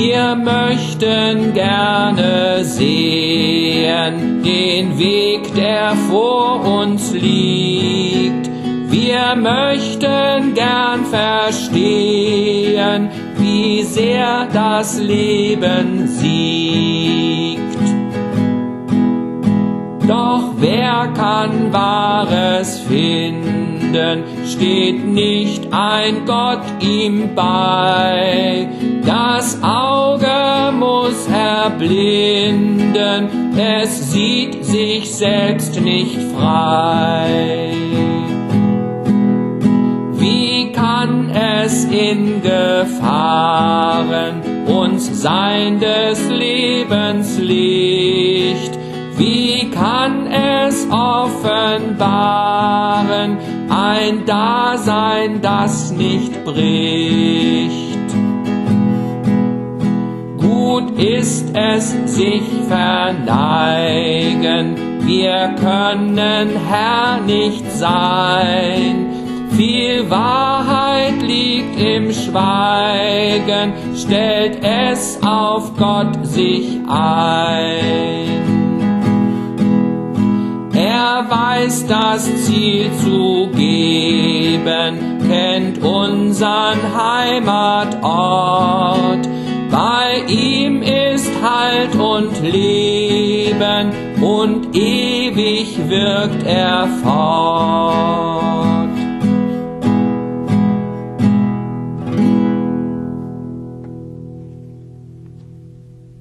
Wir möchten gerne sehen den Weg, der vor uns liegt. Wir möchten gern verstehen, wie sehr das Leben siegt. Doch wer kann Wahres finden, steht nicht ein Gott ihm bei. Das Auge muss erblinden, es sieht sich selbst nicht frei. Wie kann es in Gefahren uns sein des Lebens Licht? Wie kann es offenbaren ein Dasein, das nicht bricht? Gut ist es sich verneigen, wir können Herr nicht sein. Viel Wahrheit liegt im Schweigen, stellt es auf Gott sich ein. Er weiß das Ziel zu geben, kennt unseren Heimatort. Bei ihm ist Halt und Leben und ewig wirkt er fort.